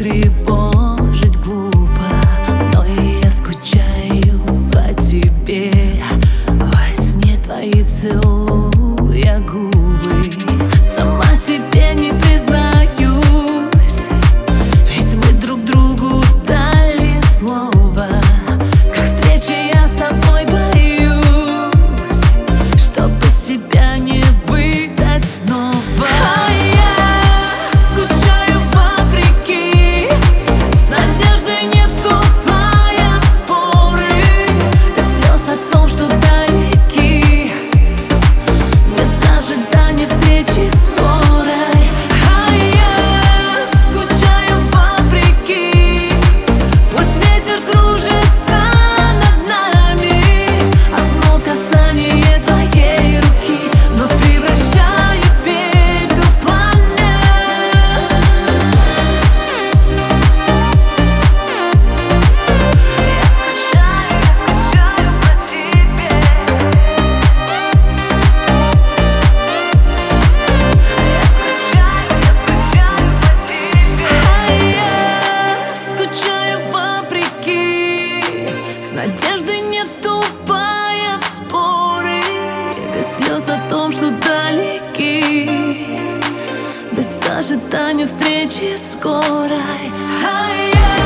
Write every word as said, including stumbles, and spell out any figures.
тревожить глупо, но и я скучаю по тебе. Во сне твои целуя губы, сама себе не признаюсь, ведь мы друг другу дали слово. Как встреча я с тобой боюсь, чтобы себя не выдать снова. А я скучаю вопреки, с надеждой не вступая в споры, без слез о том, что далеки, без ожидания встречи скорой. А я скучаю вопреки, пусть ветер кружится над нами, одно касание твоей руки вновь превращает пепел в пламя. С надеждой не вступая в споры, без слез о том, что далеки, без ожидания встречи скорой. А я